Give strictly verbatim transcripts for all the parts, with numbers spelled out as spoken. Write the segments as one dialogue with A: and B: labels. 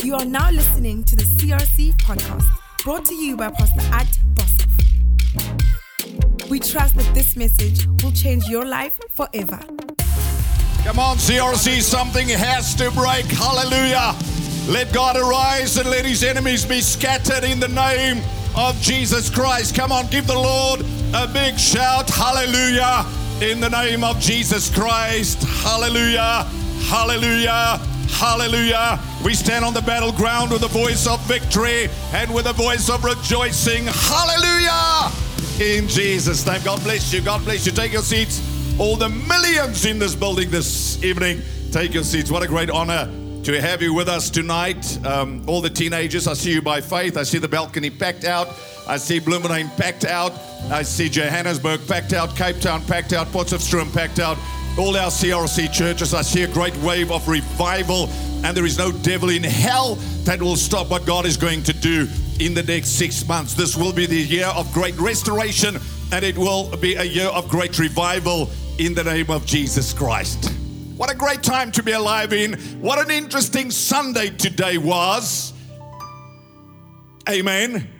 A: You are now listening to the C R C podcast, brought to you by Pastor Ad Bossoff. We trust that this message will change your life forever.
B: Come on, C R C, something has to break. Hallelujah. Let God arise and let his enemies be scattered in the name of Jesus Christ. Come on, give the Lord a big shout. Hallelujah. In the name of Jesus Christ. Hallelujah. Hallelujah. Hallelujah. We stand on the battleground with a voice of victory and with a voice of rejoicing. Hallelujah. In Jesus' name. God bless you. God bless you. Take your seats. All the millions in this building this evening, take your seats. What a great honor to have you with us tonight. Um, all the teenagers, I see you by faith. I see the balcony packed out. I see Bloemfontein packed out. I see Johannesburg packed out. Cape Town packed out. Potchefstroom packed out. All our C R C churches, I see a great wave of revival, and there is no devil in hell that will stop what God is going to do in the next six months. This will be the year of great restoration, and it will be a year of great revival in the name of Jesus Christ. What a great time to be alive in. What an interesting Sunday today was. Amen.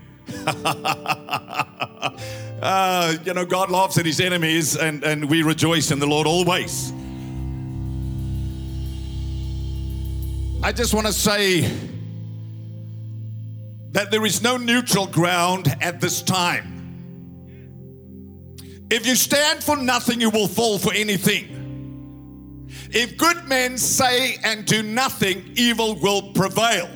B: uh, you know, God laughs at his enemies, and, and we rejoice in the Lord always. I just want to say that there is no neutral ground at this time. If you stand for nothing, you will fall for anything. If good men say and do nothing, evil will prevail.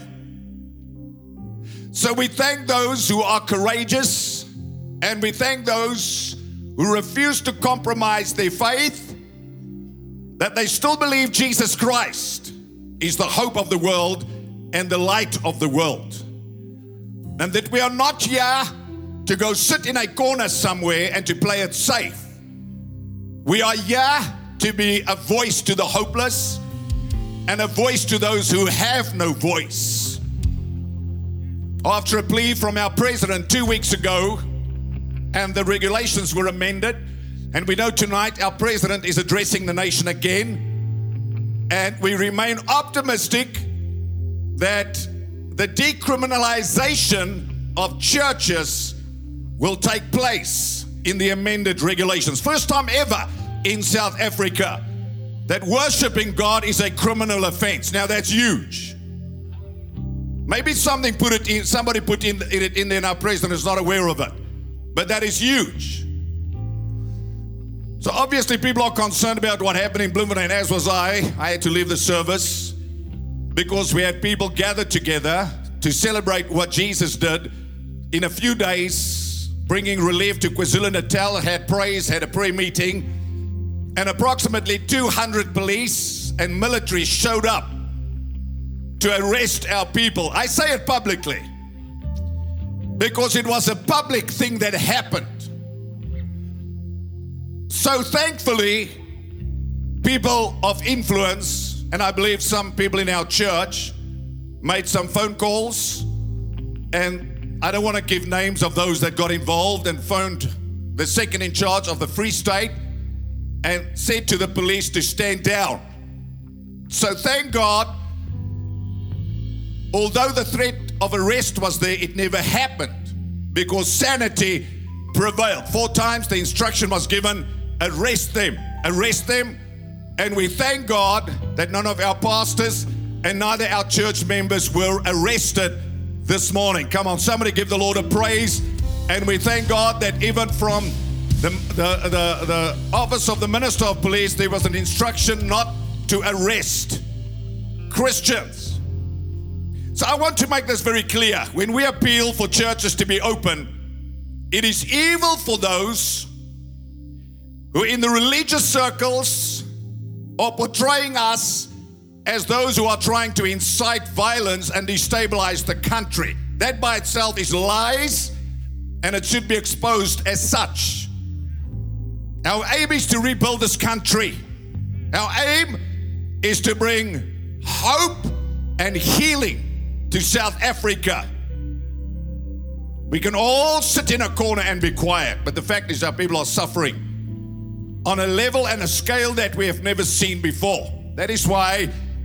B: So we thank those who are courageous, and we thank those who refuse to compromise their faith, that they still believe Jesus Christ is the hope of the world and the light of the world. And that we are not here to go sit in a corner somewhere and to play it safe. We are here to be a voice to the hopeless and a voice to those who have no voice. After a plea from our president two weeks ago, and the regulations were amended, and we know tonight our president is addressing the nation again, and we remain optimistic that the decriminalization of churches will take place in the amended regulations. First time ever in South Africa that worshiping God is a criminal offense. Now that's huge. Maybe something put it in, somebody put in, in it in there and our president is not aware of it. But that is huge. So obviously people are concerned about what happened in Bloemfontein, as was I. I had to leave the service because we had people gathered together to celebrate what Jesus did in a few days, bringing relief to KwaZulu-Natal, had praise, had a prayer meeting, and approximately two hundred police and military showed up to arrest our people. I say it publicly because it was a public thing that happened. So thankfully, people of influence, and I believe some people in our church, made some phone calls, and I don't want to give names of those that got involved, and phoned the second in charge of the Free State and said to the police to stand down. So thank God, although the threat of arrest was there, it never happened because sanity prevailed. Four times the instruction was given, arrest them, arrest them. And we thank God that none of our pastors and neither our church members were arrested this morning. Come on, somebody give the Lord a praise. And we thank God that even from the, the, the, the office of the Minister of Police, there was an instruction not to arrest Christians. So I want to make this very clear. When we appeal for churches to be open, it is evil for those who in the religious circles are portraying us as those who are trying to incite violence and destabilize the country. That by itself is lies, and it should be exposed as such. Our aim is to rebuild this country. Our aim is to bring hope and healing to South Africa. We can all sit in a corner and be quiet, but the fact is our people are suffering on a level and a scale that we have never seen before. That is why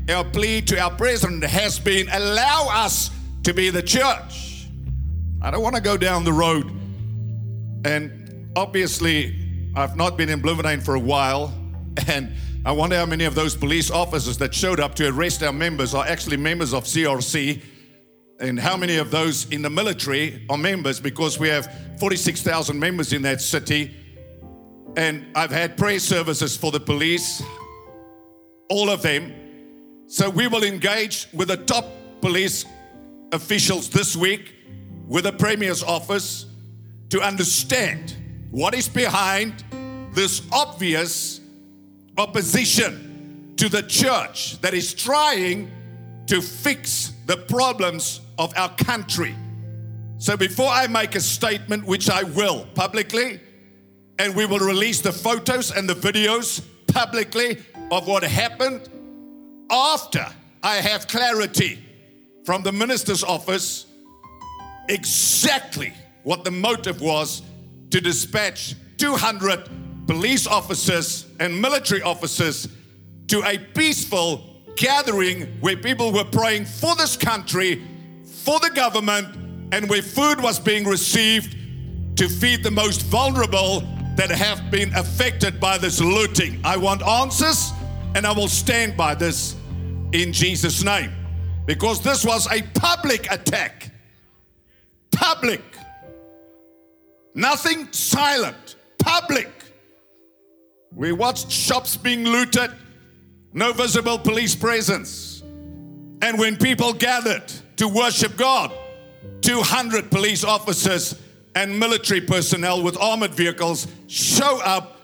B: our plea to our president has been, allow us to be the church. I don't want to go down the road. And obviously, I've not been in Bloemfontein for a while. And I wonder how many of those police officers that showed up to arrest our members are actually members of C R C. And how many of those in the military are members, because we have forty-six thousand members in that city. And I've had prayer services for the police, all of them. So we will engage with the top police officials this week, with the Premier's office, to understand what is behind this obvious opposition to the church that is trying to fix the problems of our country. So before I make a statement, which I will publicly, and we will release the photos and the videos publicly of what happened, after I have clarity from the minister's office exactly what the motive was to dispatch two hundred police officers and military officers to a peaceful gathering where people were praying for this country, for the government, and where food was being received to feed the most vulnerable that have been affected by this looting. I want answers, and I will stand by this in Jesus' name, because this was a public attack. Public. Nothing silent. Public. We watched shops being looted, no visible police presence. And when people gathered to worship God, two hundred police officers and military personnel with armored vehicles show up.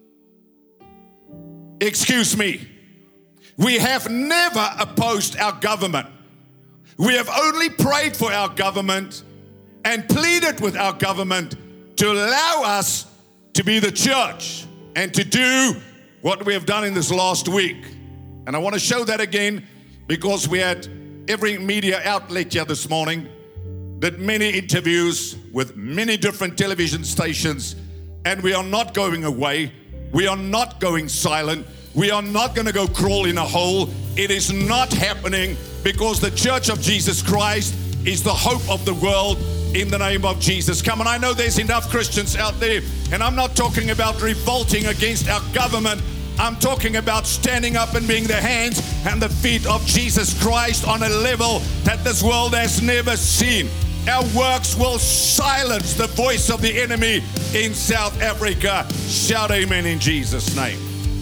B: Excuse me. We have never opposed our government. We have only prayed for our government and pleaded with our government to allow us to be the church and to do what we have done in this last week. And I want to show that again, because we had every media outlet here this morning, did many interviews with many different television stations, and we are not going away. We are not going silent. We are not going to go crawl in a hole. It is not happening, because the Church of Jesus Christ is the hope of the world in the name of Jesus. Come on, I know there's enough Christians out there, and I'm not talking about revolting against our government. I'm talking about standing up and being the hands and the feet of Jesus Christ on a level that this world has never seen. Our works will silence the voice of the enemy in South Africa. Shout amen in Jesus' name.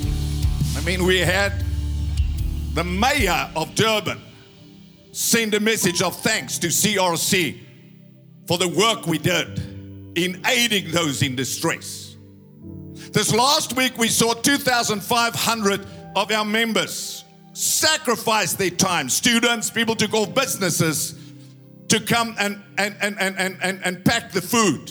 B: I mean, we had the mayor of Durban send a message of thanks to C R C for the work we did in aiding those in distress. This last week, we saw two thousand five hundred of our members sacrifice their time. Students, people took off businesses to come and, and, and, and, and, and, and pack the food.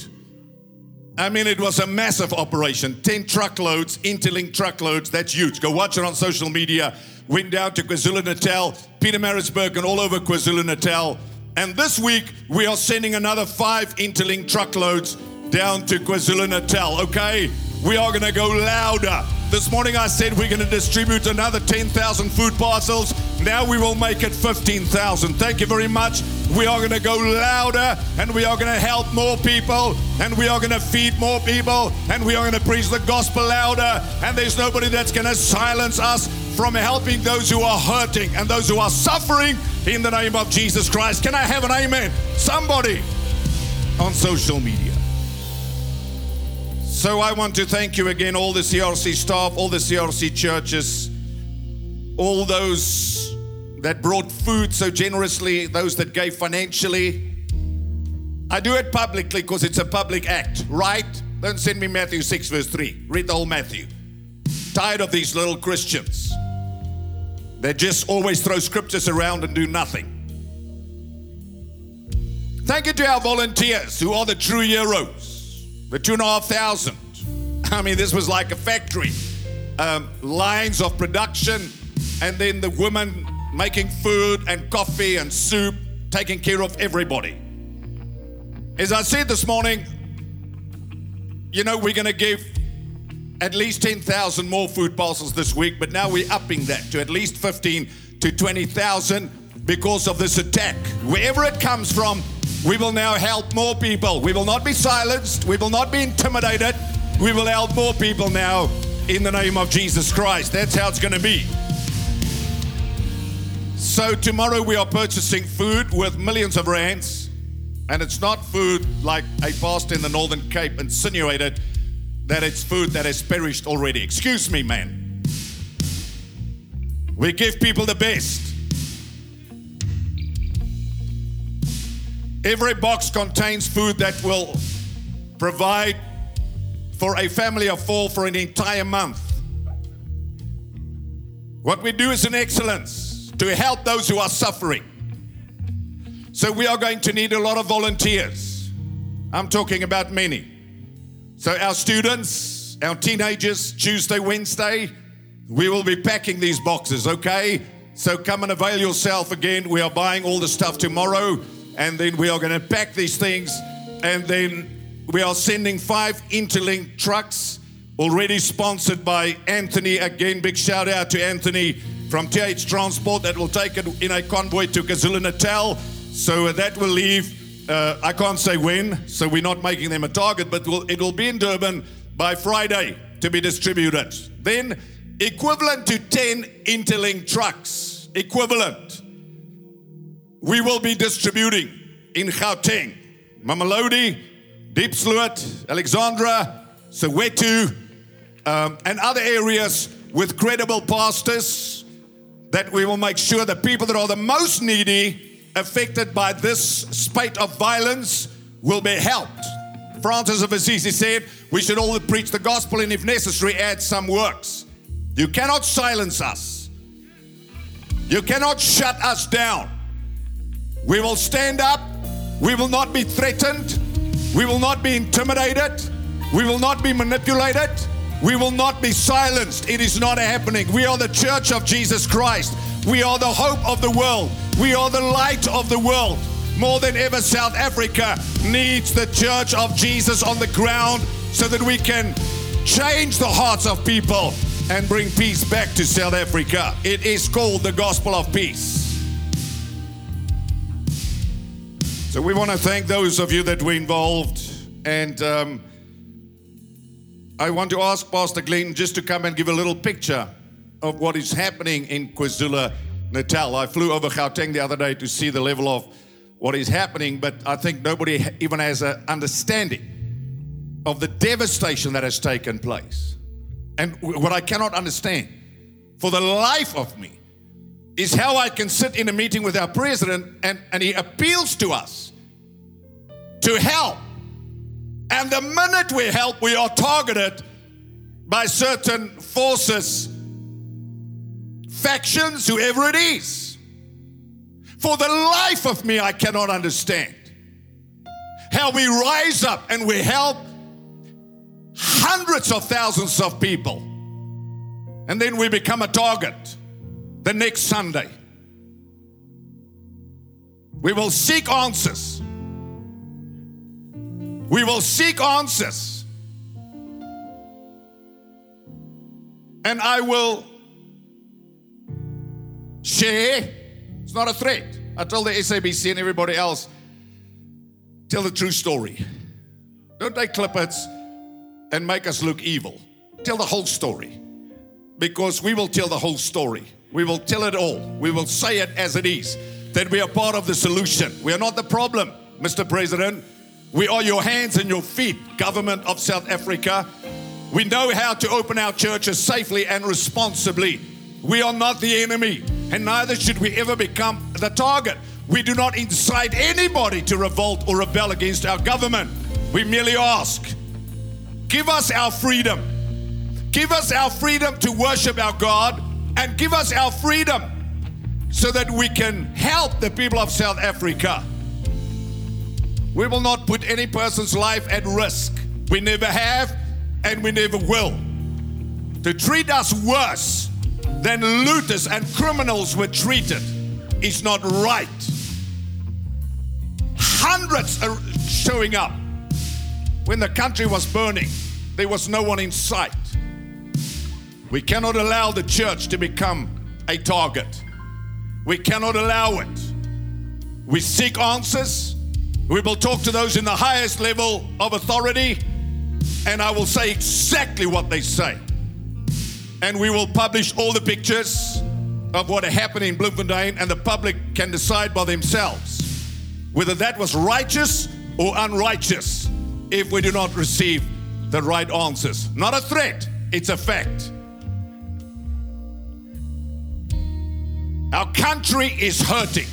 B: I mean, it was a massive operation. ten truckloads, Interlink truckloads. That's huge. Go watch it on social media. Went down to KwaZulu-Natal, Pietermaritzburg, and all over KwaZulu-Natal. And this week, we are sending another five Interlink truckloads down to KwaZulu-Natal, okay? We are going to go louder. This morning I said we're going to distribute another ten thousand food parcels. Now we will make it fifteen thousand. Thank you very much. We are going to go louder, and we are going to help more people, and we are going to feed more people, and we are going to preach the gospel louder. And there's nobody that's going to silence us from helping those who are hurting and those who are suffering in the name of Jesus Christ. Can I have an amen? Somebody on social media. So I want to thank you again, all the C R C staff, all the C R C churches, all those that brought food so generously, those that gave financially. I do it publicly because it's a public act, right? Don't send me Matthew six verse three. Read the whole Matthew. Tired of these little Christians that just always throw scriptures around and do nothing. Thank you to our volunteers who are the true heroes. The two and a half thousand. I mean, this was like a factory. Um, lines of production, and then the women making food and coffee and soup, taking care of everybody. As I said this morning, you know, we're going to give at least ten thousand more food parcels this week, but now we're upping that to at least fifteen to twenty thousand because of this attack. Wherever it comes from, we will now help more people. We will not be silenced. We will not be intimidated. We will help more people now in the name of Jesus Christ. That's how it's going to be. So tomorrow we are purchasing food worth millions of rands. And it's not food like a pastor in the Northern Cape insinuated that it's food that has perished already. Excuse me, man. We give people the best. Every box contains food that will provide for a family of four for an entire month. What we do is in excellence to help those who are suffering. So we are going to need a lot of volunteers. I'm talking about many. So our students, our teenagers, Tuesday, Wednesday, we will be packing these boxes, okay? So come and avail yourself again. We are buying all the stuff tomorrow, and then we are going to pack these things, and then we are sending five Interlink trucks, already sponsored by Anthony. Again, big shout out to Anthony from T H Transport that will take it in a convoy to KwaZulu-Natal. So that will leave, uh, I can't say when, so we're not making them a target, but we'll, it will be in Durban by Friday to be distributed. Then equivalent to ten Interlink trucks, equivalent, we will be distributing in Gauteng, Mamelodi, Diepsloot, Alexandra, Soweto, um, and other areas with credible pastors that we will make sure the people that are the most needy, affected by this spate of violence, will be helped. Francis of Assisi said we should all preach the gospel and if necessary add some works. You cannot silence us. You cannot shut us down. We will stand up. We will not be threatened. We will not be intimidated. We will not be manipulated. We will not be silenced. It is not happening. We are the church of Jesus Christ. We are the hope of the world. We are the light of the world. More than ever, South Africa needs the church of Jesus on the ground so that we can change the hearts of people and bring peace back to South Africa. It is called the gospel of peace. So we want to thank those of you that were involved, and um, I want to ask Pastor Glenn just to come and give a little picture of what is happening in KwaZulu-Natal. I flew over Gauteng the other day to see the level of what is happening, but I think nobody even has an understanding of the devastation that has taken place. And what I cannot understand for the life of me is how I can sit in a meeting with our president and, and he appeals to us to help. And the minute we help, we are targeted by certain forces, factions, whoever it is. For the life of me, I cannot understand how we rise up and we help hundreds of thousands of people, and then we become a target the next Sunday. We will seek answers. We will seek answers. And I will share. It's not a threat. I told the S A B C and everybody else, tell the true story. Don't take clippets and make us look evil. Tell the whole story. Because we will tell the whole story. We will tell it all. We will say it as it is. That we are part of the solution. We are not the problem, Mister President. We are your hands and your feet, government of South Africa. We know how to open our churches safely and responsibly. We are not the enemy, and neither should we ever become the target. We do not incite anybody to revolt or rebel against our government. We merely ask, give us our freedom. Give us our freedom to worship our God, and give us our freedom so that we can help the people of South Africa. We will not put any person's life at risk. We never have, and we never will. To treat us worse than looters and criminals were treated is not right. Hundreds are showing up. When the country was burning, there was no one in sight. We cannot allow the church to become a target. We cannot allow it. We seek answers. We will talk to those in the highest level of authority, and I will say exactly what they say. And we will publish all the pictures of what happened in Bloemfontein, and the public can decide by themselves whether that was righteous or unrighteous if we do not receive the right answers. Not a threat, it's a fact. Our country is hurting.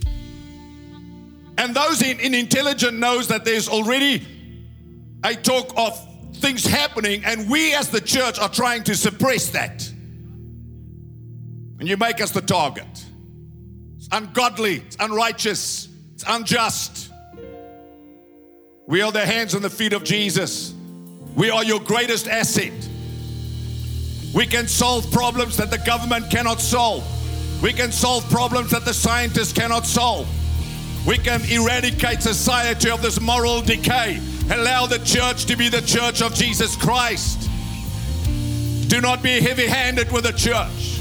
B: And those in, in intelligence knows that there's already a talk of things happening, and we as the church are trying to suppress that. And you make us the target. It's ungodly, it's unrighteous, it's unjust. We are the hands and the feet of Jesus. We are your greatest asset. We can solve problems that the government cannot solve. We can solve problems that the scientists cannot solve. We can eradicate society of this moral decay. Allow the church to be the church of Jesus Christ. Do not be heavy-handed with the church.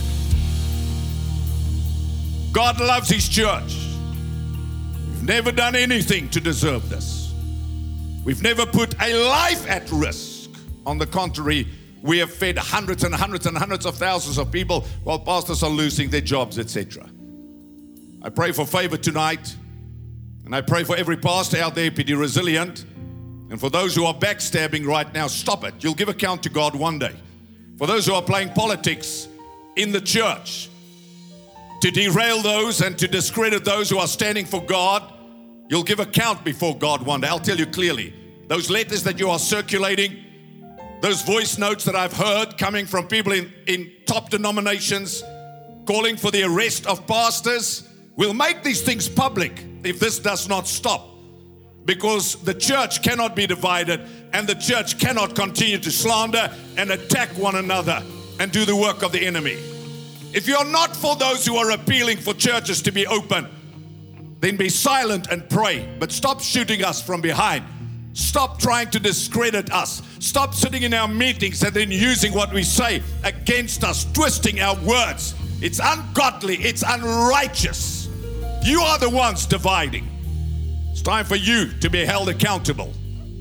B: God loves His church. We've never done anything to deserve this. We've never put a life at risk. On the contrary, we have fed hundreds and hundreds and hundreds of thousands of people while pastors are losing their jobs, et cetera. I pray for favor tonight. And I pray for every pastor out there, be resilient. And for those who are backstabbing right now, stop it. You'll give account to God one day. For those who are playing politics in the church, to derail those and to discredit those who are standing for God, you'll give account before God one day. I'll tell you clearly. Those letters that you are circulating, those voice notes that I've heard coming from people in, in top denominations calling for the arrest of pastors, will make these things public if this does not stop. Because the church cannot be divided, and the church cannot continue to slander and attack one another and do the work of the enemy. If you're not for those who are appealing for churches to be open, then be silent and pray. But stop shooting us from behind. Stop trying to discredit us. Stop sitting in our meetings and then using what we say against us, twisting our words. It's ungodly. It's unrighteous. You are the ones dividing. It's time for you to be held accountable.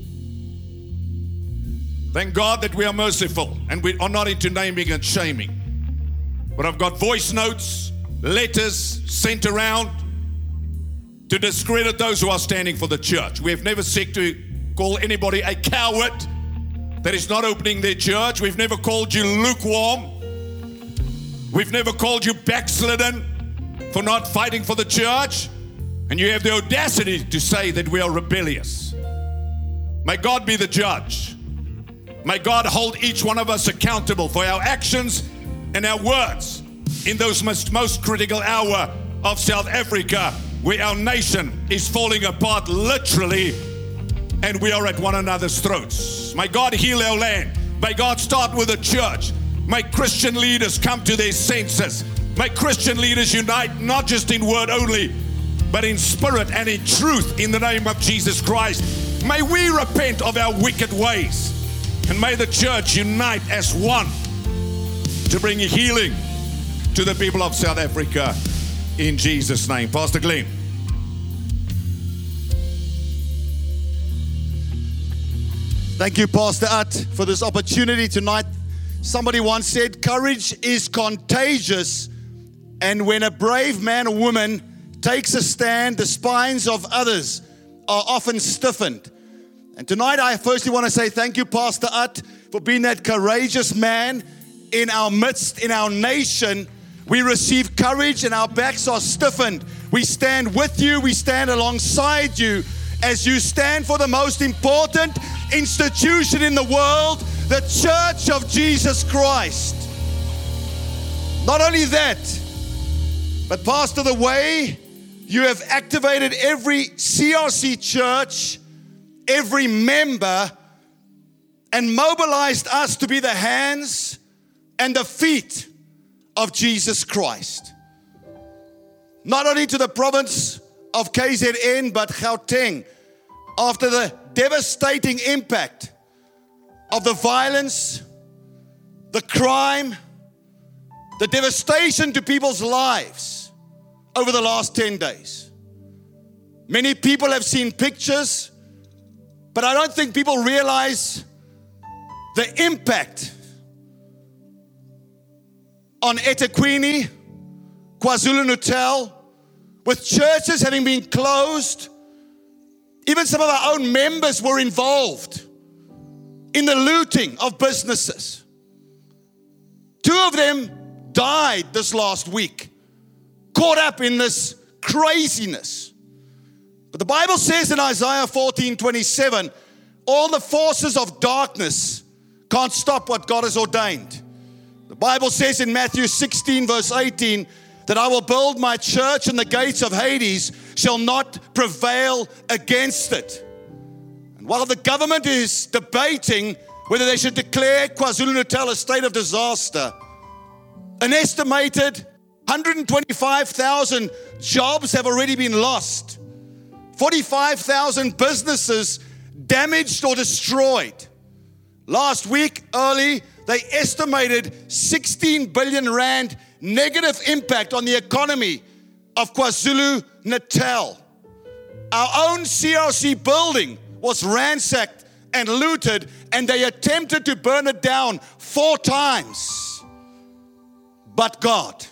B: Thank God that we are merciful and we are not into naming and shaming. But I've got voice notes, letters sent around to discredit those who are standing for the church. We have never sought to call anybody a coward that is not opening their church. We've never called you lukewarm. We've never called you backslidden for not fighting for the church. And you have the audacity to say that we are rebellious. May God be the judge. May God hold each one of us accountable for our actions and our words in those most, most critical hour of South Africa, where our nation is falling apart literally, and we are at one another's throats. May God heal our land. May God start with the church. May Christian leaders come to their senses. May Christian leaders unite, not just in word only, but in spirit and in truth, in the name of Jesus Christ. May we repent of our wicked ways, and may the church unite as one to bring healing to the people of South Africa in Jesus' name. Pastor Glenn.
C: Thank you, Pastor Ut, for this opportunity tonight. Somebody once said, courage is contagious, and when a brave man or woman takes a stand, the spines of others are often stiffened. And tonight I firstly want to say thank you, Pastor Ut, for being that courageous man in our midst, in our nation. We receive courage and our backs are stiffened. We stand with you, we stand alongside you as you stand for the most important institution in the world, the Church of Jesus Christ. Not only that, but Pastor, the way you have activated every C R C church, every member, and mobilized us to be the hands and the feet of Jesus Christ. Not only to the province of K Z N, but Gauteng, after the devastating impact of the violence, the crime, the devastation to people's lives. over the last ten days. Many people have seen pictures, but I don't think people realize the impact on eThekwini, KwaZulu-Natal, with churches having been closed. Even some of our own members were involved in the looting of businesses. Two of them died this last week, caught up in this craziness. But the Bible says in Isaiah fourteen twenty-seven, all the forces of darkness can't stop what God has ordained. The Bible says in Matthew sixteen verse eighteen, that I will build my church and the gates of Hades shall not prevail against it. And while the government is debating whether they should declare KwaZulu-Natal a state of disaster, an estimated one hundred twenty-five thousand jobs have already been lost. forty-five thousand businesses damaged or destroyed. Last week, early, they estimated sixteen billion rand negative impact on the economy of KwaZulu-Natal. Our own C R C building was ransacked and looted, and they attempted to burn it down four times. But God,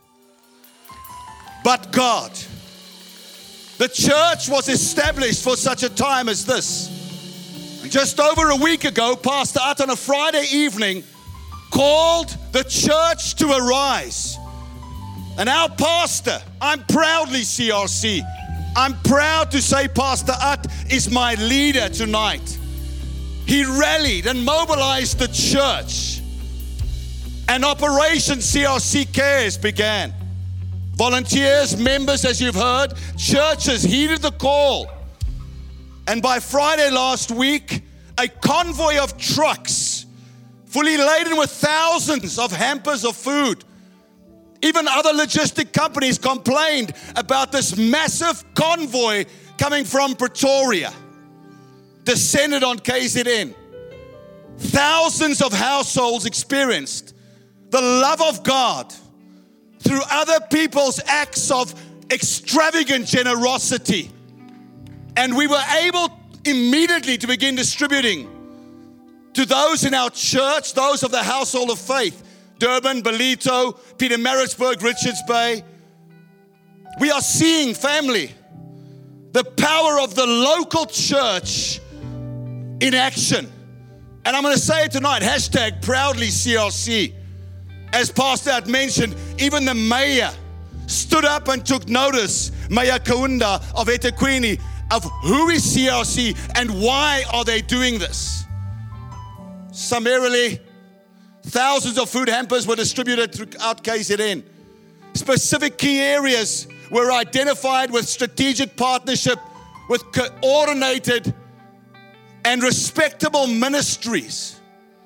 C: but God, the church was established for such a time as this. And just over a week ago, Pastor At on a Friday evening called the church to arise. And our pastor, I'm proudly C R C, I'm proud to say Pastor At is my leader tonight. He rallied and mobilized the church, and Operation C R C Cares began. Volunteers, members, as you've heard, churches heeded the call. And by Friday last week, a convoy of trucks fully laden with thousands of hampers of food. Even other logistic companies complained about this massive convoy coming from Pretoria, descended on K Z N. Thousands of households experienced the love of God through other people's acts of extravagant generosity. And we were able immediately to begin distributing to those in our church, those of the household of faith, Durban, Ballito, Pietermaritzburg, Richards Bay. We are seeing, family, the power of the local church in action. And I'm going to say it tonight, hashtag proudly C R C. As Pastor had mentioned, even the mayor stood up and took notice, Mayor Kaunda of eThekwini, of who is C R C and why are they doing this. Summarily, thousands of food hampers were distributed throughout K Z N. Specific key areas were identified with strategic partnership with coordinated and respectable ministries.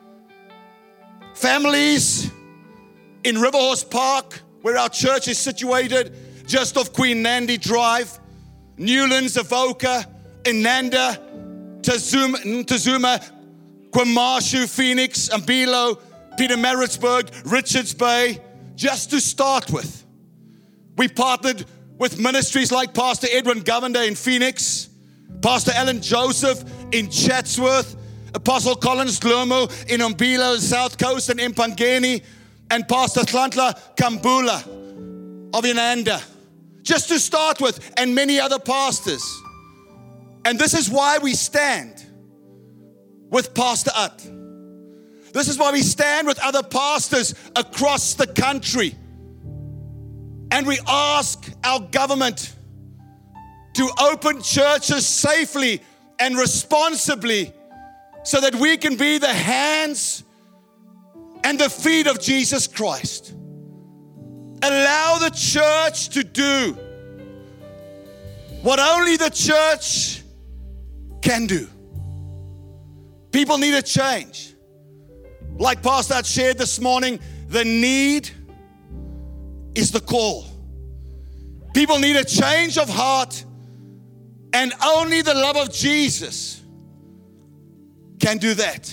C: Families in Riverhorse Park, where our church is situated, just off Queen Nandi Drive, Newlands, Avoca, Inanda, Tazuma, Tazuma, Kwamashu, Phoenix, Ambilo, Pietermaritzburg, Richards Bay, just to start with. We partnered with ministries like Pastor Edwin Govender in Phoenix, Pastor Alan Joseph in Chatsworth, Apostle Collins Lomo in Umbilo, South Coast and Empangeni, and Pastor Tlantla Kambula of Inanda, just to start with, and many other pastors. And this is why we stand with Pastor At. This is why we stand with other pastors across the country. And we ask our government to open churches safely and responsibly so that we can be the hands and the feet of Jesus Christ. Allow the church to do what only the church can do. People need a change. Like Pastor had shared this morning, the need is the call. People need a change of heart, and only the love of Jesus can do that.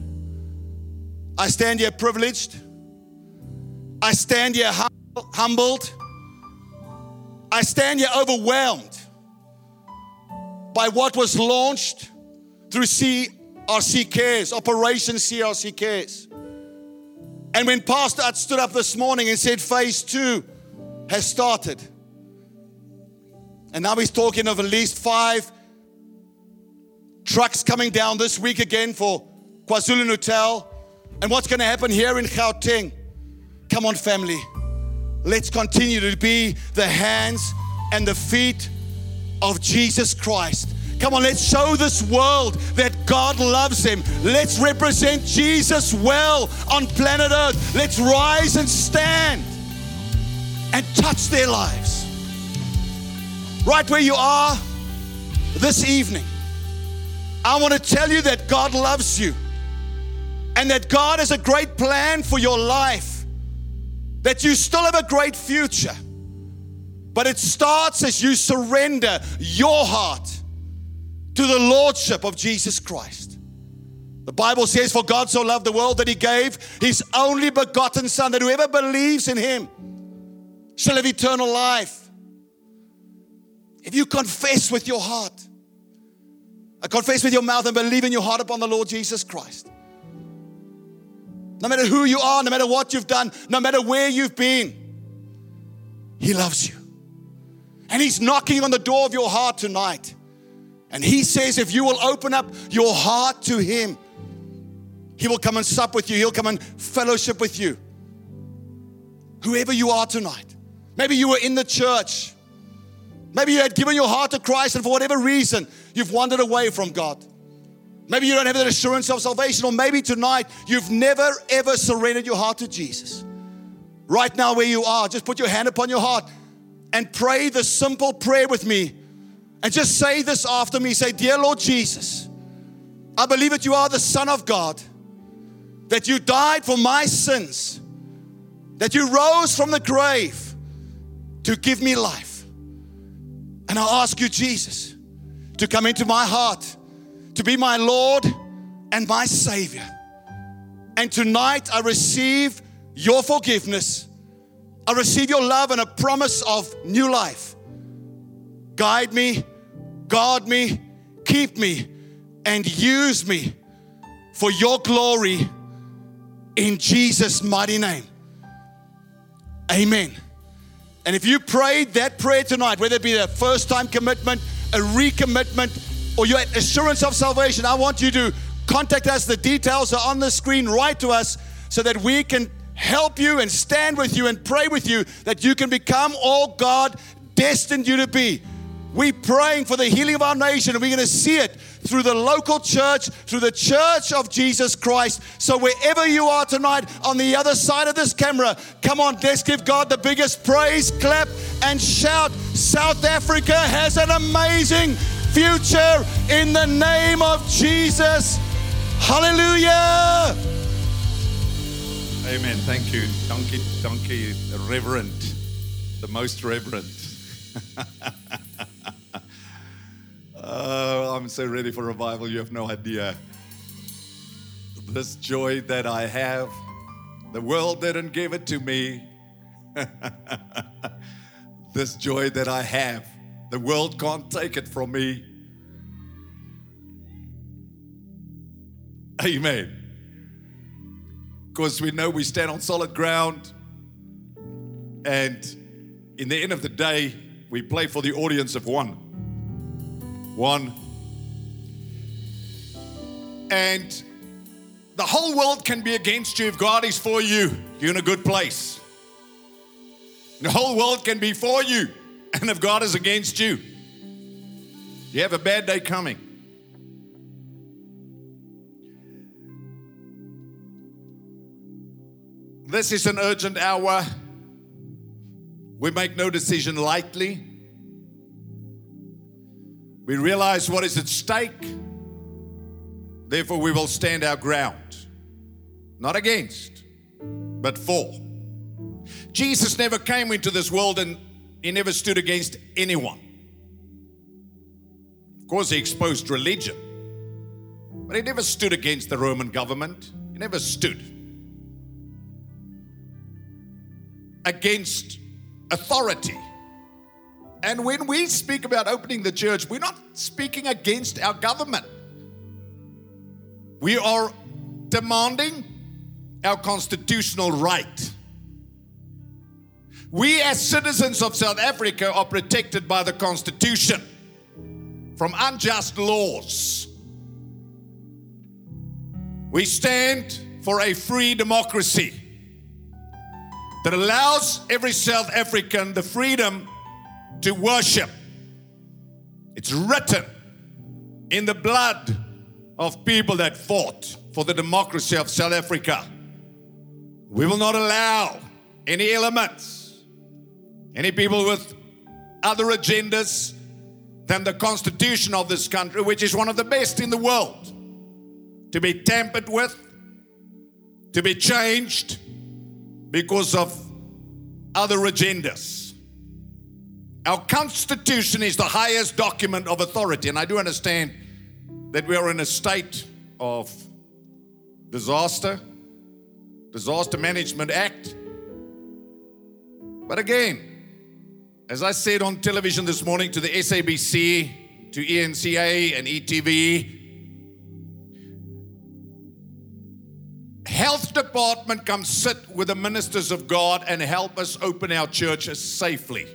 C: I stand here privileged. I stand here hum- humbled. I stand here overwhelmed by what was launched through C R C Cares, Operation C R C Cares. And when Pastor Ut stood up this morning and said phase two has started, and now he's talking of at least five trucks coming down this week again for KwaZulu-Natal, and what's going to happen here in Gauteng. Come on, family. Let's continue to be the hands and the feet of Jesus Christ. Come on, let's show this world that God loves them. Let's represent Jesus well on planet Earth. Let's rise and stand and touch their lives. Right where you are this evening, I want to tell you that God loves you and that God has a great plan for your life, that you still have a great future. But it starts as you surrender your heart to the Lordship of Jesus Christ. The Bible says, for God so loved the world that He gave His only begotten Son, that whoever believes in Him shall have eternal life. If you confess with your heart, I confess with your mouth and believe in your heart upon the Lord Jesus Christ. No matter who you are, no matter what you've done, no matter where you've been, He loves you. And He's knocking on the door of your heart tonight. And He says if you will open up your heart to Him, He will come and sup with you. He'll come and fellowship with you. Whoever you are tonight. Maybe you were in the church. Maybe you had given your heart to Christ and for whatever reason, you've wandered away from God. Maybe you don't have that assurance of salvation, or maybe tonight you've never ever surrendered your heart to Jesus. Right now where you are, just put your hand upon your heart and pray this simple prayer with me. And just say this after me. Say, dear Lord Jesus, I believe that you are the Son of God, that you died for my sins, that you rose from the grave to give me life. And I ask you, Jesus, to come into my heart, to be my Lord and my Savior. And tonight I receive your forgiveness. I receive your love and a promise of new life. Guide me, guard me, keep me, and use me for your glory in Jesus' mighty name. Amen. And if you prayed that prayer tonight, whether it be a first-time commitment, a recommitment, or your assurance of salvation, I want you to contact us. The details are on the screen. Write to us so that we can help you and stand with you and pray with you that you can become all God destined you to be. We're praying for the healing of our nation, and we're going to see it through the local church, through the church of Jesus Christ. So wherever you are tonight on the other side of this camera, come on, let's give God the biggest praise, clap, and shout. South Africa has an amazing future in the name of Jesus. Hallelujah.
B: Amen. Thank you. Donkey, donkey, Reverend, the most reverend. Oh, I'm so ready for revival. You have no idea. This joy that I have, the world didn't give it to me. This joy that I have, the world can't take it from me. Amen. Because we know we stand on solid ground, and in the end of the day, we play for the audience of one. One. And the whole world can be against you. If God is for you, you're in a good place. The whole world can be for you, and if God is against you, you have a bad day coming. This is an urgent hour. We make no decision lightly. We realize what is at stake. Therefore, we will stand our ground. Not against, but for. Jesus never came into this world and He never stood against anyone. Of course, He exposed religion, but He never stood against the Roman government. He never stood against authority. And when we speak about opening the church, we're not speaking against our government. We are demanding our constitutional right. We as citizens of South Africa are protected by the Constitution from unjust laws. We stand for a free democracy that allows every South African the freedom to worship. It's written in the blood of people that fought for the democracy of South Africa. We will not allow any elements, any people with other agendas than the Constitution of this country, which is one of the best in the world, to be tampered with, to be changed because of other agendas. Our Constitution is the highest document of authority, and I do understand that we are in a state of disaster, Disaster Management Act. But again, as I said on television this morning to the S A B C, to E N C A and E T V, Health Department come sit with the ministers of God and help us open our churches safely.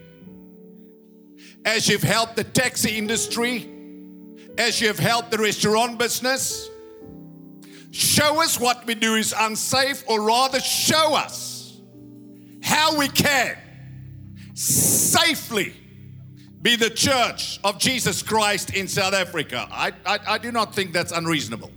B: As you've helped the taxi industry, as you've helped the restaurant business, show us what we do is unsafe, or rather show us how we can safely be the church of Jesus Christ in South Africa. I, I, I do not think that's unreasonable.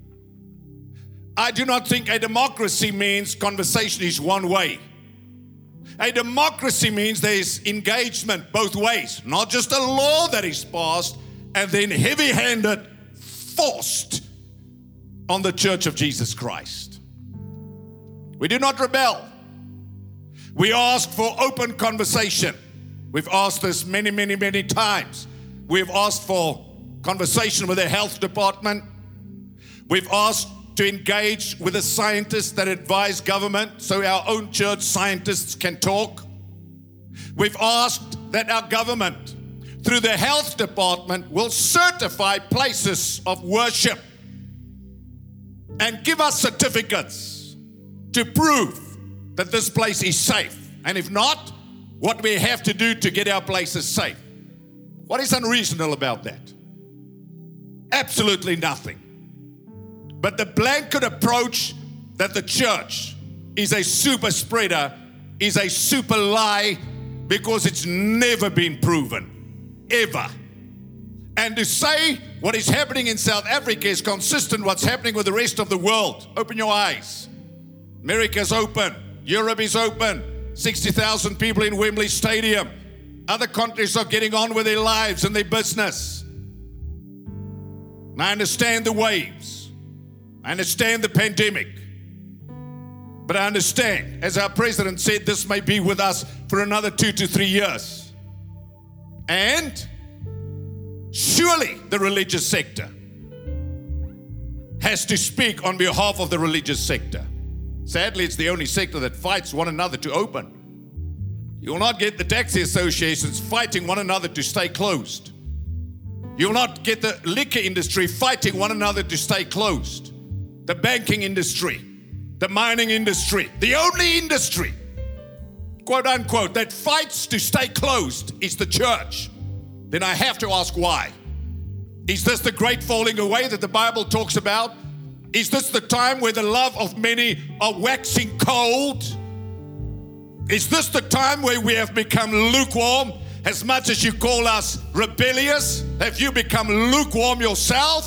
B: I do not think a democracy means conversation is one way. A democracy means there is engagement both ways, not just a law that is passed and then heavy-handed, forced on the church of Jesus Christ. We do not rebel. We ask for open conversation. We've asked this many, many, many times. We've asked for conversation with the health department. We've asked to engage with the scientists that advise government so our own church scientists can talk. We've asked that our government, through the health department, will certify places of worship and give us certificates to prove that this place is safe. And if not, what we have to do to get our places safe. What is unreasonable about that? Absolutely nothing. But the blanket approach that the church is a super spreader is a super lie, because it's never been proven, ever. And to say what is happening in South Africa is consistent with what's happening with the rest of the world. Open your eyes. America's open. Europe is open. sixty thousand people in Wembley Stadium. Other countries are getting on with their lives and their business. And I understand the waves. I understand the pandemic. But I understand, as our president said, this may be with us for another two to three years. And surely the religious sector has to speak on behalf of the religious sector. Sadly, it's the only sector that fights one another to open. You will not get the taxi associations fighting one another to stay closed. You will not get the liquor industry fighting one another to stay closed. The banking industry, the mining industry, the only industry, quote unquote, that fights to stay closed is the church. Then I have to ask why. Is this the great falling away that the Bible talks about? Is this the time where the love of many are waxing cold? Is this the time where we have become lukewarm? As much as you call us rebellious, have you become lukewarm yourself?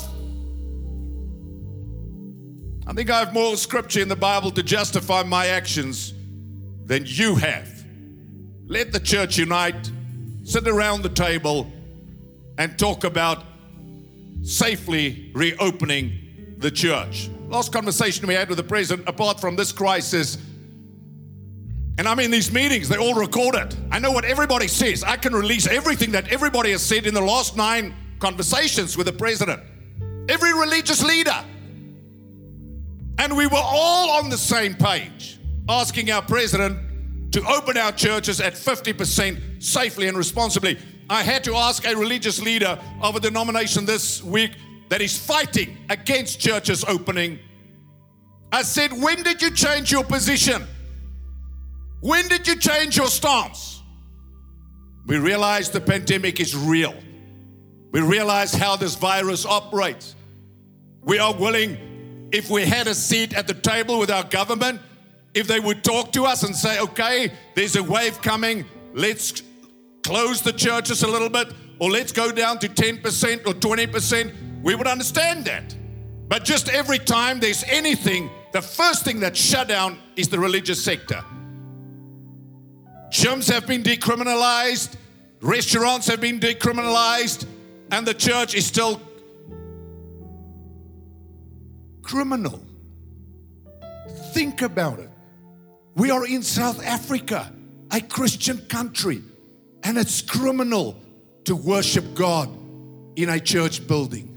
B: I think I have more scripture in the Bible to justify my actions than you have. Let the church unite, sit around the table, and talk about safely reopening the church. Last conversation we had with the president, apart from this crisis, and I'm in these meetings, they're all recorded. I know what everybody says. I can release everything that everybody has said in the last nine conversations with the president. Every religious leader. And we were all on the same page, asking our president to open our churches at fifty percent safely and responsibly. I had to ask a religious leader of a denomination this week that is fighting against churches opening. I said, when did you change your position? When did you change your stance? We realized the pandemic is real. We realize how this virus operates. We are willing, if we had a seat at the table with our government, if they would talk to us and say, okay, there's a wave coming, let's close the churches a little bit, or let's go down to ten percent or twenty percent, we would understand that. But just every time there's anything, the first thing that's shut down is the religious sector. Gyms have been decriminalized, restaurants have been decriminalized, and the church is still criminal. Think about it. We are in South Africa, a Christian country, and it's criminal to worship God in a church building.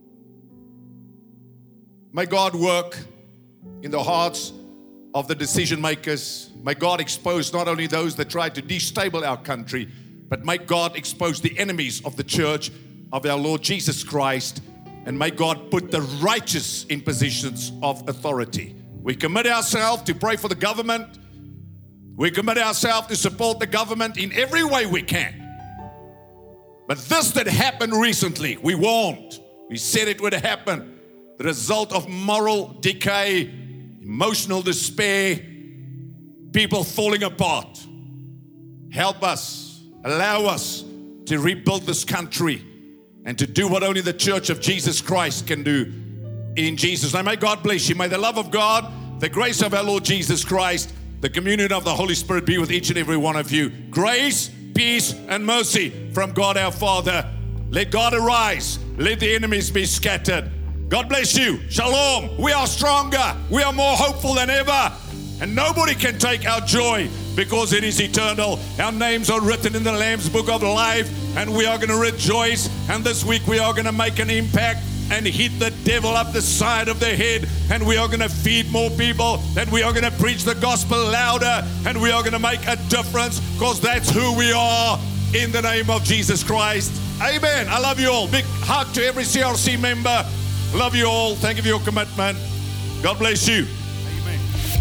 B: May God work in the hearts of the decision makers. May God expose not only those that try to destabilize our country, but may God expose the enemies of the church of our Lord Jesus Christ, and may God put the righteous in positions of authority. We commit ourselves to pray for the government. We commit ourselves to support the government in every way we can. But this that happened recently, we warned. We said it would happen. The result of moral decay, emotional despair, people falling apart. Help us, allow us to rebuild this country and to do what only the Church of Jesus Christ can do. In Jesus' name, may God bless you. May the love of God, the grace of our Lord Jesus Christ, the communion of the Holy Spirit be with each and every one of you. Grace, peace, and mercy from God our Father. Let God arise. Let the enemies be scattered. God bless you. Shalom. We are stronger. We are more hopeful than ever. And nobody can take our joy because it is eternal. Our names are written in the Lamb's Book of Life, and we are going to rejoice. And this week we are going to make an impact and hit the devil up the side of the head, and we are going to feed more people, and we are going to preach the gospel louder, and we are going to make a difference because that's who we are in the name of Jesus Christ. Amen. I love you all. Big hug to every C R C member. Love you all. Thank you for your commitment. God bless you. Amen.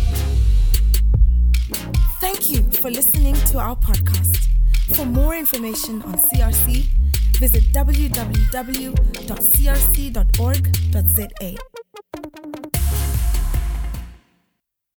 A: Thank you for listening to our podcast. For more information on C R C, visit w w w dot c r c dot org dot z a.